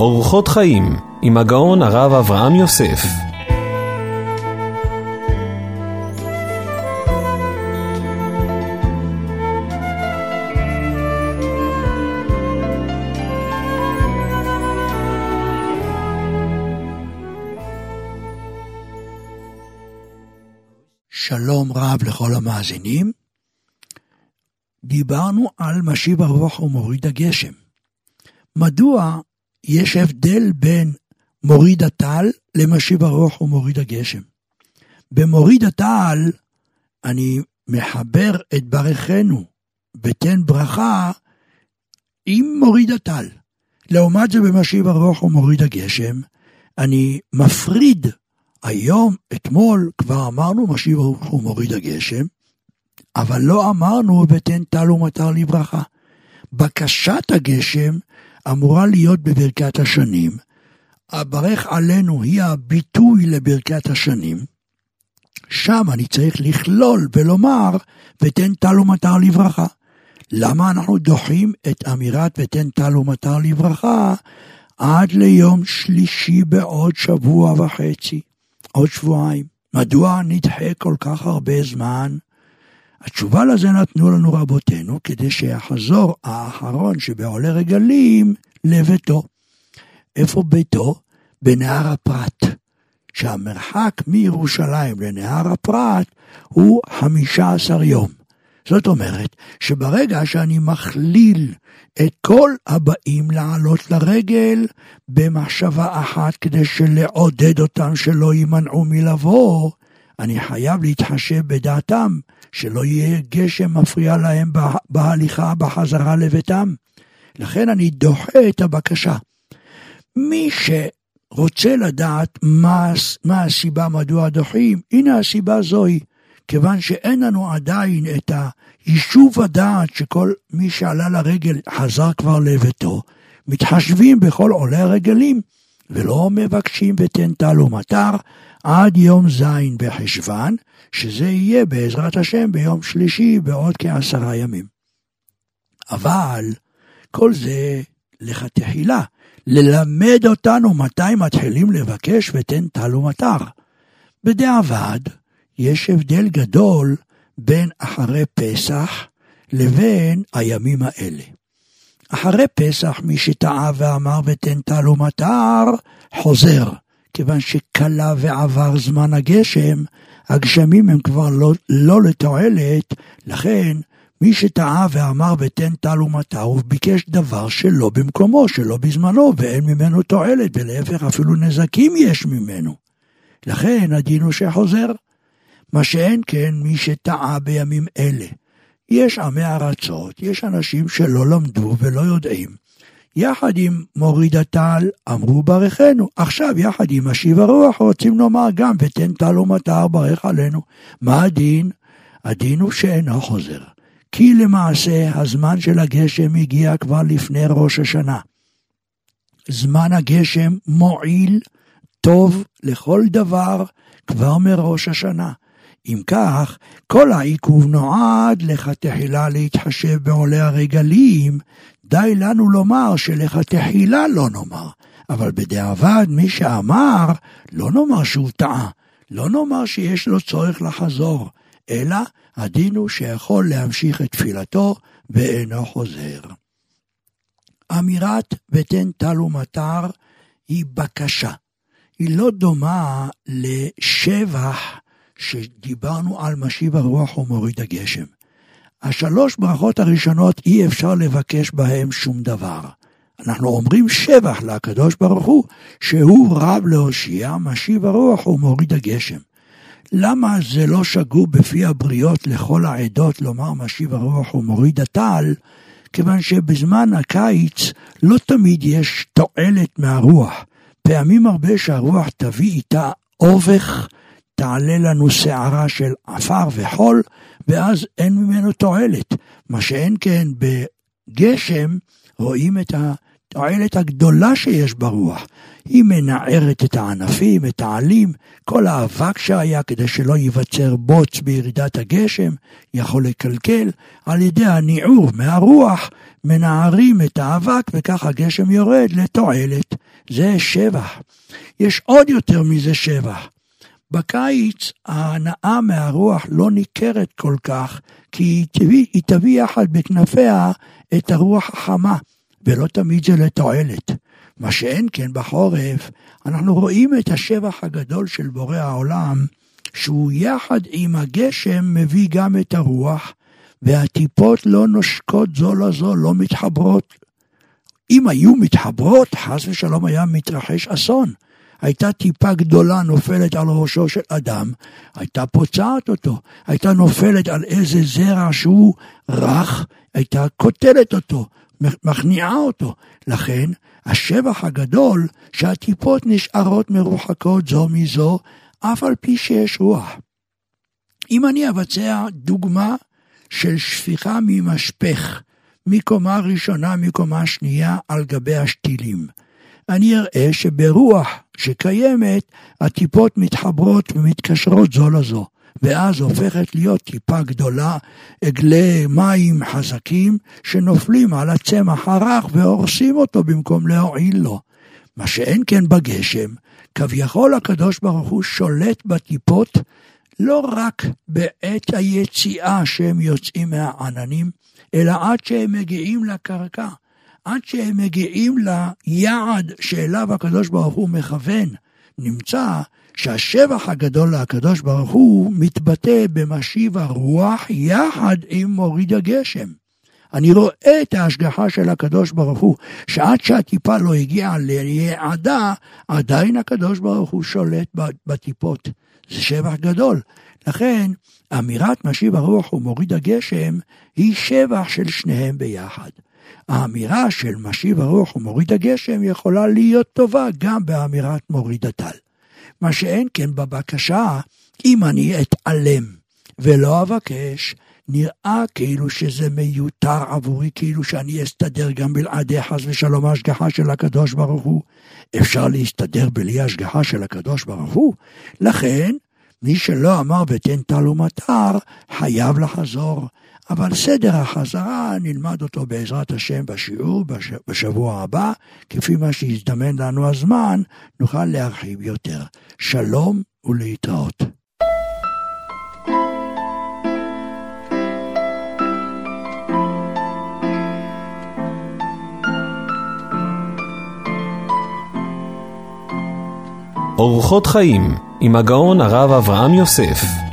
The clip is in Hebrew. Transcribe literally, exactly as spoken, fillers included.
אורחות חיים עם הגאון הרב אברהם יוסף. שלום רב לכל המאזינים. דיברנו על משיב הרוח ומוריד הגשם. מדוע יש הבדל בין מוריד הטל למשיב הרוח ומוריד הגשם? במוריד הטל אני מחבר את ברכנו ותן ברכה עם מוריד הטל. לעומת זה במשיב הרוח ומוריד הגשם אני מפריד. היום, אתמול, כבר אמרנו משיב הרוח ומוריד הגשם, אבל לא אמרנו ותן טל ומטר לברכה. בקשת הגשם אמורה להיות בברכת השנים. הברך עלינו היא הביטוי לברכת השנים. שם אני צריך לכלול ולומר ותן טל ומטר לברכה. למה אנחנו דוחים את אמירת ותן טל ומטר לברכה עד ליום שלישי בעוד שבוע וחצי? עוד שבועיים. מדוע נדחה כל כך הרבה זמן? התשובה לזה נתנו לנו רבותינו, כדי שיחזור האחרון שבעולה רגלים לביתו. איפה ביתו? בנהר הפרת. שהמרחק מירושלים לנהר הפרת הוא חמישה עשר יום. זאת אומרת, שברגע שאני מכליל את כל הבאים לעלות לרגל במחשבה אחת כדי שלעודד אותם שלא יימנעו מלבוא, אני חייב להתחשב בדעתם שלא יהיה גשם מפריע להם בהליכה בחזרה לביתם. לכן אני דוחה את הבקשה. מי שרוצה לדעת מה, מה הסיבה מדוע דוחים, הנה הסיבה זוהי. כיוון שאין לנו עדיין את היישוב הדעת שכל מי שעלה לרגל חזר כבר לביתו, מתחשבים בכל עולי הרגלים, ולא מבקשים ותן טל ומטר עד יום זין בחשוון, שזה יהיה בעזרת השם ביום שלישי בעוד כעשרה ימים. אבל כל זה לכתחילה, ללמד אותנו מתי מתחילים לבקש ותן טל ומטר. בדיעבד, יש הבדל גדול בין אחרי פסח לבין הימים האלה. אחרי פסח מי שטעה ואמר ותן טל ומטר חוזר, כיוון שקלה ועבר זמן הגשם, הגשמים הם כבר לא, לא לתועלת, לכן מי שטעה ואמר ותן טל ומטר הוא ביקש דבר שלא במקומו, שלא בזמנו, ואין ממנו תועלת, ולהפך אפילו נזקים יש ממנו. לכן הדין הוא שחוזר. מה שאין כן מי שטעה בימים אלה. יש עמי ארצות, יש אנשים שלא למדו ולא יודעים. יחד עם מוריד הטל אמרו ברכנו. עכשיו יחד עם משיב הרוח רוצים לומר גם ותן טל ומטר ברך עלינו. מה הדין? הדין הוא שאינו חוזר. כי למעשה הזמן של הגשם הגיע כבר לפני ראש השנה. זמן הגשם מועיל טוב לכל דבר כבר מראש השנה. אם כך, כל העיכוב נועד לכתחילה להתחשב בעולי הרגלים, די לנו לומר שלכתחילה לא נאמר, אבל בדיעבד מי שאמר, לא נאמר שהוא טעה, לא נאמר שיש לו צורך לחזור, אלא הדין הוא שיכול להמשיך את תפילתו ואינו חוזר. אמירת ותן טל ומטר היא בקשה, היא לא דומה לשבח, שדיברנו על משיב הרוח ומוריד הגשם. השלוש ברכות הראשונות אי אפשר לבקש בהם שום דבר. אנחנו אומרים שבח לקדוש ברוך הוא, שהוא רב להושיע, משיב הרוח ומוריד הגשם. למה זה לא שגור בפי הבריות לכל העדות לומר משיב הרוח ומוריד הטל? כיוון שבזמן הקיץ לא תמיד יש תועלת מהרוח. פעמים הרבה שהרוח תביא איתה אובך, תעלה לנו שערה של עפר וחול, ואז אין ממנו תועלת. מה שאין כן בגשם, רואים את התועלת הגדולה שיש ברוח. היא מנערת את הענפים, את העלים, כל האבק שהיה כדי שלא ייווצר בוץ בירידת הגשם, יכול לקלקל, על ידי הניעור מהרוח, מנערים את האבק וכך הגשם יורד לתועלת. זה שבח. יש עוד יותר מזה שבח. בקיץ ההנאה מהרוח לא ניכרת כל כך, כי היא תביא, היא תביא יחד בכנפיה את הרוח החמה, ולא תמיד זה לתועלת. מה שאין כן בחורף, אנחנו רואים את השבח הגדול של בורא העולם, שהוא יחד עם הגשם מביא גם את הרוח, והטיפות לא נושקות זו לזו, לא מתחברות. אם היו מתחברות, חס ושלום היה מתרחש אסון. הייתה טיפה גדולה נופלת על ראשו של אדם, הייתה פוצעת אותו, הייתה נופלת על איזה זרע שהוא רך, הייתה קוטלת אותו, מכניעה אותו. לכן השבח הגדול שהטיפות נשארות מרוחקות זו מזו, אף על פי שיש רוח. אם אני אבצע דוגמה של שפיכה ממשפך, מקומה ראשונה, מקומה שנייה, על גבי השתילים, אני אראה שברוח שקיימת, הטיפות מתחברות ומתקשרות זו לזו, ואז הופכת להיות טיפה גדולה, עגלי מים חזקים שנופלים על הצמח הרך והורסים אותו במקום להועיל לו. מה שאין כן בגשם, כביכול הקדוש ברוך הוא שולט בטיפות, לא רק בעת היציאה שהם יוצאים מהעננים, אלא עד שהם מגיעים לקרקע. עד שהם מגיעים ליעד שאליו הקדוש ברוך הוא מכוון, נמצא שהשבח הגדול לקדוש ברוך הוא מתבטא במשיב הרוח יחד עם מוריד הגשם. אני רואה את ההשגחה של הקדוש ברוך הוא, שעד שהטיפה לא הגיעה ליעדה, עדיין הקדוש ברוך הוא שולט בטיפות. זה שבח גדול. לכן, אמירת משיב הרוח ומוריד הגשם היא שבח של שניהם ביחד. האמירה של משיב הרוח ומוריד הגשם יכולה להיות טובה גם באמירת מוריד הטל. מה שאין כן בבקשה, אם אני אתעלם ולא אבקש, נראה כאילו שזה מיותר עבורי, כאילו שאני אסתדר גם בלעדי חס ושלום ההשגחה של הקדוש ברוך הוא. אפשר להסתדר בלי ההשגחה של הקדוש ברוך הוא. לכן, מי שלא אמר ותן טל ומטר, חייב לחזור. אבל סדר החזרה נלמד אותו בעזרת השם בשיעור בשבוע הבא, כפי מה שיזדמן לנו הזמן, נוכל להרחיב יותר. שלום ולהתראות. אורחות חיים עם הגאון הרב אברהם יוסף.